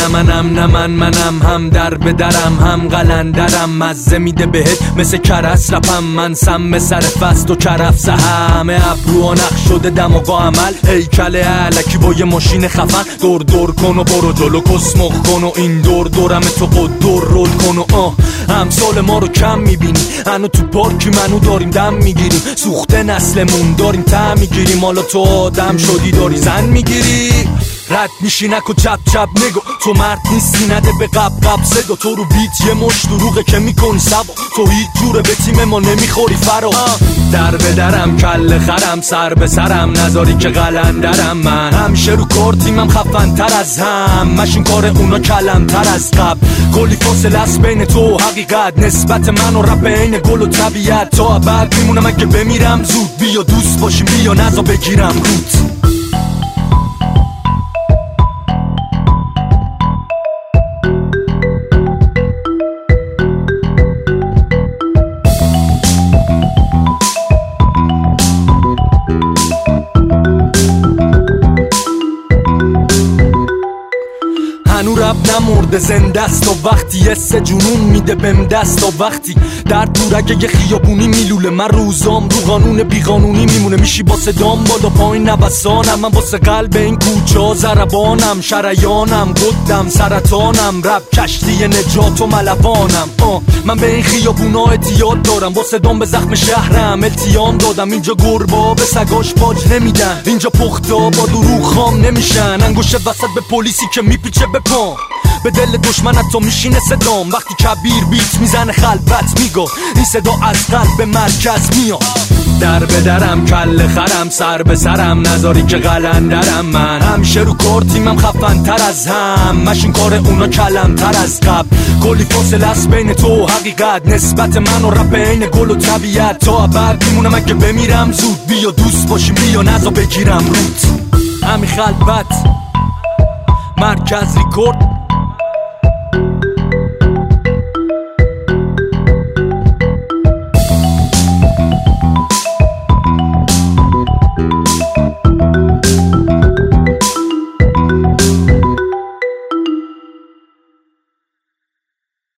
منم نه منم هم در به درم هم قلندرم مزه میده بهت مثل کرس رپم من سم سر فست و کرف همه ابرو و نقش شده دماغا عمل هیکل علکی با یه ماشین خفن دور کن و برو جلو کسمخ کن و این دورم تو قدر رول کن و همسال ما رو کم میبینی هنو تو پارکی منو داریم دم میگیریم سوخته نسلمون داریم تم میگیریم حالا تو آدم شدی داری زن میگیری رد میشی نکو چپ نگو تو مرد نیستی نده به قب صدا تو رو بیت یه مش دروغه که میکنی سبا تو هیچ جوره به تیم ما نمیخوری فرا در به درم کل خرم سر به سرم نذاری که قلندرم من همیشه رو کار تیمم خفن تر از هم مشین کار اونا کلم تر از قبل کلی فاصله است بین تو و حقیقت نسبت من و رپ عین گل و طبیعت تا ابد میمونم اگه بمیرم زود بیا دوست باشیم بیا نزا بگیرم روت هنو رب نمرده زنده است و وقتی یه جنون میده بهم دست و وقتی در دورگه یه خیابونی میلوله من روزام رو قانون بیقانونی میمونه میشی با صدام بالا پایین نوسانم من واسه قلب این کوچه ها ضربانم شریانم قدم سرطانم رب کشتی نجات و ملوانم من به این خیابونا اعتیاد دارم با صدام به زخم شهرم التیام دادم اینجا گربا به سگاش باج نمیدن اینجا پختا با دروغ خام نمیشن انگوش وسط به پلیسی که میپیچه به پام به دل دشمنت تو میشینه صدام وقتی کبیر بیت میزنه خلوت میگو این صدا از قلب مرکز میاد در به درم کل خرم سر به سرم نذاری که قلندرم من همیشه رو کار تیمم خفن تر از هم مشین کار اونا کلم تر از قبل کلی فاصله است بین تو و حقیقت نسبت من و رپ عین گل و طبیعت تا ابد میمونم اگه بمیرم زود بیا دوست باشیم بیا نزا بگیرم روت همین خلوت مرکز ریکورد